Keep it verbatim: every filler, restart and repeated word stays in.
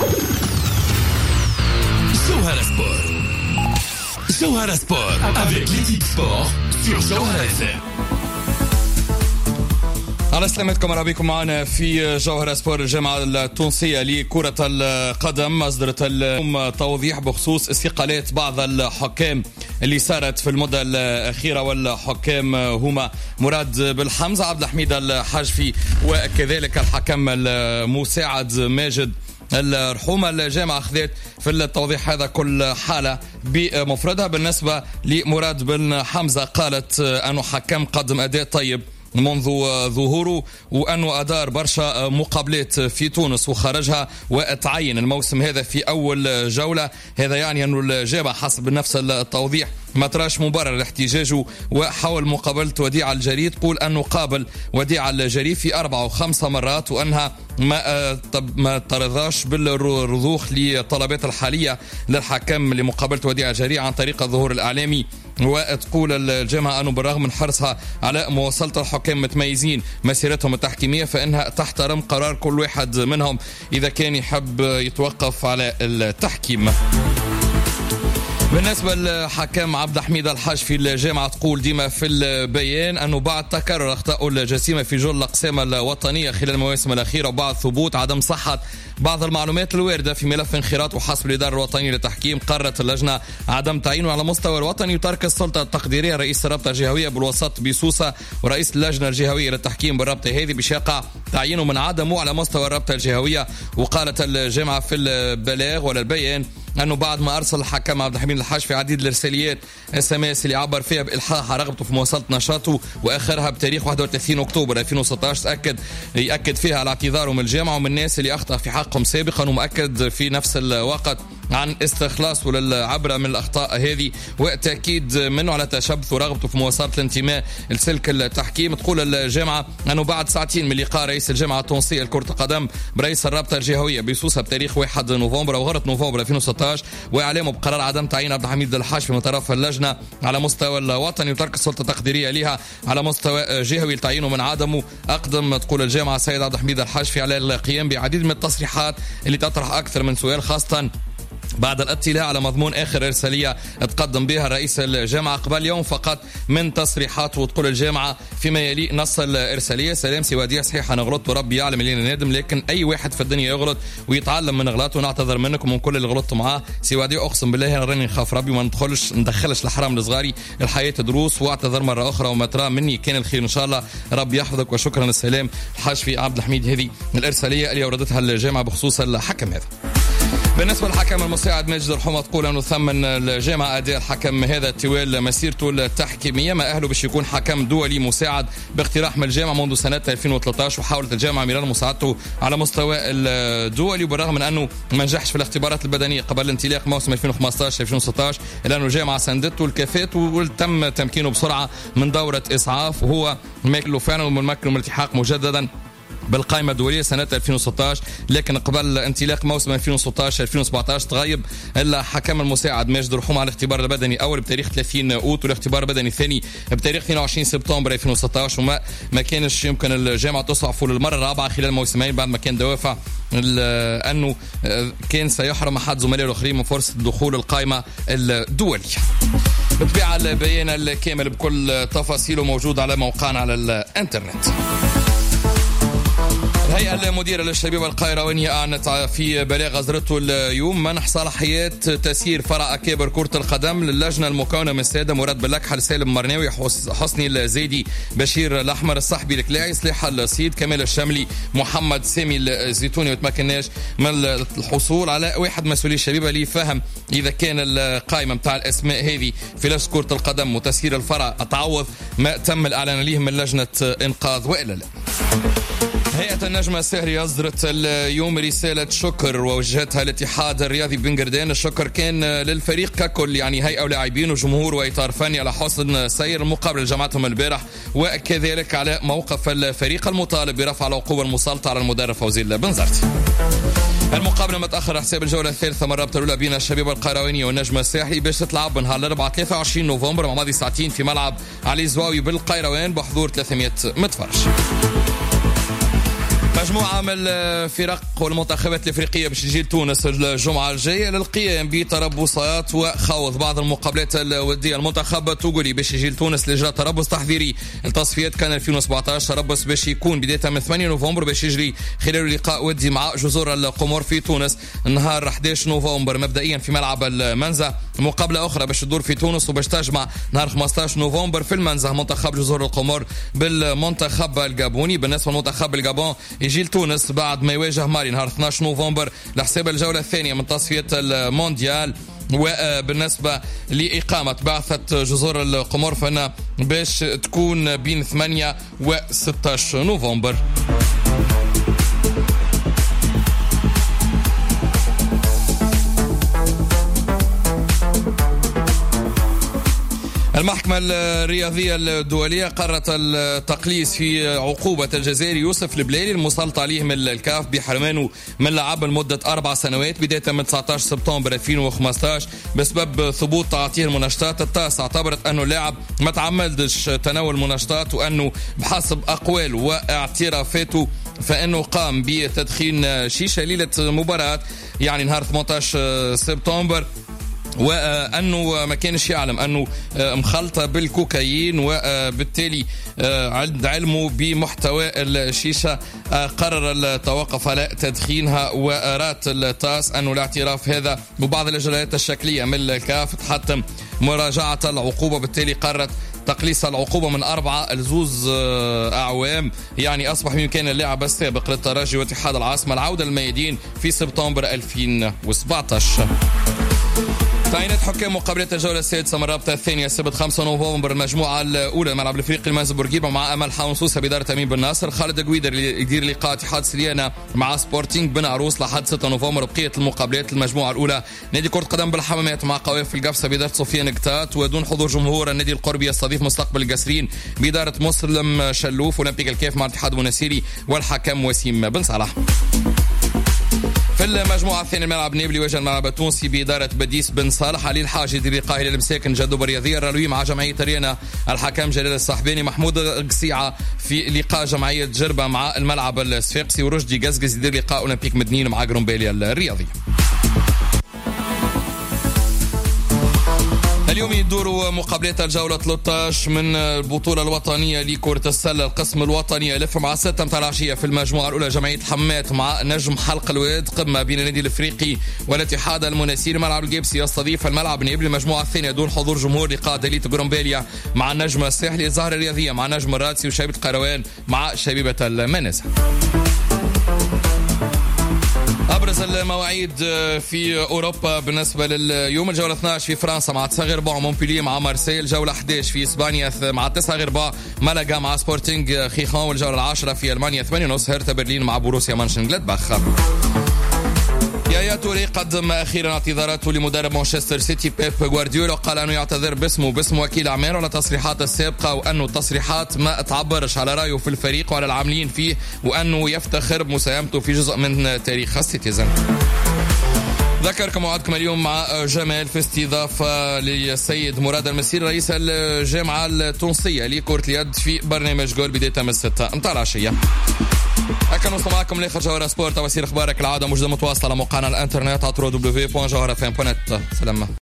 Jawhara Sport. Jawhara Sport avec l'équipe sport sur Jawhara إف إم. على سلامتكم، مرحبا بكم معنا في جوهرة سبور. الجامعة التونسية لكرة القدم أصدرت اليوم توضيح بخصوص استقالات بعض الحكام اللي صارت في المدة الأخيرة، والحكام هما مراد بالحمزة، عبد الحميد الحاجفي، وكذلك الحكم المساعد ماجد الرحومة. الجامعة أخذت في التوضيح هذا كل حالة بمفردها. بالنسبة لمراد بن حمزة قالت أنه حكم قدم أداء طيب منذ ظهوره، وأنه أدار برشا مقابلات في تونس وخرجها وتعين الموسم هذا في أول جولة. هذا يعني أنه الجامعة حسب نفس التوضيح ما تراش مبرر لاحتجاجه، وحاول مقابلة وديع الجري. تقول أنه قابل وديع الجري في أربع وخمسة مرات، وأنها ما ما ترضاش بالرضوخ لطلبات الحالية للحكم لمقابلة وديع الجري عن طريق الظهور الإعلامي. وتقول الجامعة أنه بالرغم من حرصها على مواصلة الحكام متميزين مسيرتهم التحكيمية، فإنها تحترم قرار كل واحد منهم إذا كان يحب يتوقف على التحكيم. بالنسبة للحكم عبد الحميد الحاجفي، الجامعة تقول ديما في البيان أنه بعد تكرر أخطاء الجسيمة في جل الأقسام الوطنية خلال المواسم الأخيرة، وبعد ثبوت عدم صحة بعض المعلومات الواردة في ملف انخراط وحسب الإدارة الوطنية للتحكيم، قررت اللجنة عدم تعيينه على مستوى الوطني وترك السلطة التقديرية رئيس الرابطة الجهوية بالوسط بسوسة ورئيس اللجنة الجهوية للتحكيم بالرابطة هذه بشاقة تعيينه من عدمه على مستوى الرابطة الجهوية. وقالت الجامعة في البلاغ ولا البيان أنه بعد ما أرسل الحكم عبد الحميد الحاجفي عديد الإرساليات اس ام اس اللي عبر فيها بإلحاح رغبته في مواصلة نشاطه، وآخرها بتاريخ واحد وثلاثين أكتوبر ألفين وستة عشر، تأكد يأكد فيها على اعتذاره من الجامعة ومن الناس اللي أخطأ في حقهم سابقا، ومؤكد في نفس الوقت عن استخلاصه للعبرة من الأخطاء هذه، وتأكيد منه على تشبث ورغبته في مواصلة الانتماء لسلك التحكيم. تقول الجامعة أنه بعد ساعتين من لقاء رئيس الجامعة التونسية لكرة القدم برئيس الرابطة الجهوية بسوسة بتاريخ واحد نوفمبر أو غرة نوفمبر ألفين وستة عشر، وإعلامه بقرار عدم تعيين عبد الحميد الحاجفي من طرف اللجنة على مستوى الوطني وترك السلطة التقديرية لها على مستوى جهوي لتعيينه من عدمه، أقدم تقول الجامعة السيد عبد الحميد الحاجفي على القيام بعديد من التصريحات اللي تطرح أكثر من سؤال، خاصة بعد الاطلاع على مضمون آخر إرسالية تقدم بها رئيس الجامعة قبل يوم فقط من تصريحات. وتقول الجامعة فيما يلي نص الإرسالية: سلام سي وديع، صحيح أنا غلطت وربي يعلم اللي أنا نادم، لكن أي واحد في الدنيا يغلط ويتعلم من غلطه، ونعتذر منكم من كل اللي غلطت معاه. سي وديع أقسم بالله أنا راني نخاف ربي وما ندخلش ندخلش الحرام لصغاري، الحياة دروس، واعتذر مرة أخرى وما ترى مني كان الخير إن شاء الله، ربي يحفظك وشكرا. السلام الحاجفي عبد الحميد. هذه الإرسالية اللي أوردتها الجامعة بخصوص الحكم هذا. بالنسبة للحكم المساعد ماجد الرحومة، تقول أنه ثمن الجامعة أداء الحكم هذا طوال مسيرته التحكيمية، ما أهله باش يكون حكم دولي مساعد باقتراح من الجامعة منذ سنة ألفين وثلاثة عشر، وحاولت الجامعة ميران مساعدته على مستوى الدولي، وبالرغم من أنه ما نجحش في الاختبارات البدنية قبل انطلاق موسم ألفين وخمسة عشر ألفين وستة عشر، إلا أنه الجامعة ساندته الكفاءة وتم تمكينه بسرعة من دورة إسعاف، وهو ماكله فعلا ومن مكنه الالتحاق مجددا بالقائمة الدولية سنة ألفين وستة عشر. لكن قبل انطلاق موسم ألفين وستة عشر ألفين وسبعة عشر تغيب الحكم المساعد ماجد الرحومة على الاختبار البدني أول بتاريخ ثلاثين أوت والاختبار البدني الثاني بتاريخ اثنين وعشرين سبتمبر ألفين وستة عشر، وما ما كانش يمكن الجامعة تصعفه للمرة الرابعة خلال موسمين بعد ما كان دوافع أنه كان سيحرم أحد زملائه الآخرين من فرصة دخول القائمة الدولية. بطبيعة البيان الكامل بكل تفاصيله موجود على موقعنا على الانترنت. الهيئة المديرة للشباب القيروانية أعلنت في بلاغ أصدرته اليوم منح صلاحيات تسيير فرع أكابر كرة القدم للجنة المكونة من السادة مراد باللكحل، سالم مرناوي، حسني الزيدي، بشير الأحمر، الصحبي الكلاعي، صليح الصيد، كمال الشملي، محمد سامي الزيتوني. وتمكناش من الحصول على واحد مسؤولي الشباب اللي يفهم إذا كان القائمة متاع الأسماء هذه في لجنة كرة القدم وتسيير الفرع تعوض ما تم الإعلان ليه من لجنة إنقاذ وإلا لا. هيئة النجم السهري أصدرت اليوم رسالة شكر ووجهتها الاتحاد الرياضي بنقردان. الشكر كان للفريق ككل، يعني هيئة ولاعبين وجمهور وإطار فني، على حسن سير المقابل جمعتهم البارح، وكذلك على موقف الفريق المطالب برفع العقوبة المسلطة على المدرب فوزي بنزرتي. المقابلة متأخر حساب الجولة الثالثة من الرابطة الأولى بين الشباب القيرواني والنجم الساحلي باش تتلعب نهار الأربعاء ثلاثة وعشرين نوفمبر مع ماضي ساعتين في ملعب علي زواوي بالقيروان بحضور ثلاثمائة متفرج. مجموعة من الفرق والمنتخبات الافريقية باش تجي لتونس الجمعة الجاية للقيام بتربصات وخوض بعض المقابلات الودية. المنتخب التوغولي باش يجي لتونس لاجراء تربص تحضيري التصفيات كان ألفين وسبعطاش، تربص باش يكون بداية من ثمانية نوفمبر باش يجري خلال لقاء ودي مع جزر القمور في تونس نهار أحد عشر نوفمبر مبدئيا في ملعب المنزه. مقابلة أخرى باش تدور في تونس وباش تجمع نهار خمسطاش نوفمبر في المنزه منتخب جزر القمور بالمنتخب الجابوني. بالنسبة لمنتخب الجابون يجي لتونس بعد ما يواجه مالي نهار اثناش نوفمبر لحساب الجولة الثانية من تصفية المونديال. وبالنسبة لإقامة بعثة جزر القمور فإنها باش تكون بين ثمانية وستة نوفمبر. المحكمة الرياضية الدولية قررت التقليص في عقوبة الجزائري يوسف البلالي المسلط عليه من الكاف بحرمانه من لعب لمدة أربع سنوات بداية من تسعطاش سبتمبر ألفين وخمسطاش بسبب ثبوت تعاطيه المنشطات. التاس اعتبرت أنه اللاعب ما تعمدش تناول منشطات وأنه بحسب أقواله واعترافاته فإنه قام بتدخين شيشة ليلة مباراة يعني نهار ثمانطاش سبتمبر وأنه ما كانش يعلم أنه مخلطة بالكوكايين وبالتالي عند علمه بمحتوى الشيشة قرر التوقف على تدخينها. ورات التاس أنه الاعتراف هذا ببعض الإجراءات الشكلية من الكاف تحتم مراجعة العقوبة، بالتالي قررت تقليص العقوبة من أربعة لزوز أعوام. يعني أصبح بإمكان اللاعب السابق للترجي واتحاد العاصمة العودة للميادين في سبتمبر ألفين وسبعطاش. تعيينات حكام مقابلات الجولة السادسة من الرابطة الثانية السبت خمسة نوفمبر المجموعة الأولى ملعب الإفريقي المنزل بورقيبة مع أمل حونسوسة بدارة أمين بن ناصر. خالد قويدر يدير لقاء اتحاد سليانة مع سبورتينغ بن عروس لحد ستة نوفمبر. بقية المقابلات المجموعة الأولى نادي كرة قدم بالحمامات مع قوافل القفصة بدارة سفيان قتات ودون حضور جمهور. النادي القربي يستضيف مستقبل القسرين بدارة مسلم شلوف. أولمبيك الكيف مع الاتحاد المناسيري والحكم وسيم بن صلاح. في المجموعة الثانية الملعب نابلي واجه الملعب التونسي بإدارة بديس بن صالح. علي الحاج يدير لقاء إلى المساكن جدوب الرياضية الرلوي مع جمعية ريانا الحكم جلال الصحباني. محمود قسيعة في لقاء جمعية جربة مع الملعب الصفاقسي. ورشدي قزقز يدير لقاء أولمبيك مدنين مع قرنباليا الرياضي. اليوم يدوروا مقابلات الجولة ثلاثة عشر من البطولة الوطنية لكرة السلة القسم الوطني ألف مع ستة متاع العشية. في المجموعة الأولى جمعية حمات مع نجم حلق الواد قمة بين النادي الإفريقي والاتحاد المناسيري. ملعب الجيبسي يستضيف الملعب نابلي. المجموعة الثانية دون حضور جمهور لقاء دليت قرنباليا مع النجم الساحلي. الزهرة الرياضية مع نجم الراتسي وشبيبة قروان مع شبيبة المنازل. أبرز المواعيد في أوروبا بالنسبة لليوم الجولة اثني عشر في فرنسا مع تسعة غير ربع مونبولييه مع مارسيل. الجولة أحد عشر في إسبانيا مع تسعة غير ربع مالاغا مع سبورتينغ خيخان. والجولة العاشرة في ألمانيا ثمانية ونص هيرتا برلين مع بوروسيا مانشنغلادباخ. يايا توري قدم أخيرا اعتذاراته لمدرب مانشستر سيتي بيب غوارديولا وقال أنه يعتذر باسمه وباسم وكيل أعماله على تصريحات السابقة وأنه التصريحات ما تعبرش على رأيه في الفريق وعلى العاملين فيه وأنه يفتخر بمساهمته في جزء من تاريخ السيتيزن. ذكركم وعدكم اليوم مع جمال في استضافة للسيد مراد المسير رئيس الجامعة التونسية لكرة اليد في برنامج جول بداية من الستة متاع العشية. هكا نوصل معكم لاخر جوهرة سبورت وسير اخبارك العادة موجودة متواصلة على موقعنا الانترنت على دبليو دبليو دبليو دوت جوهرة اف ام دوت نت. سلام.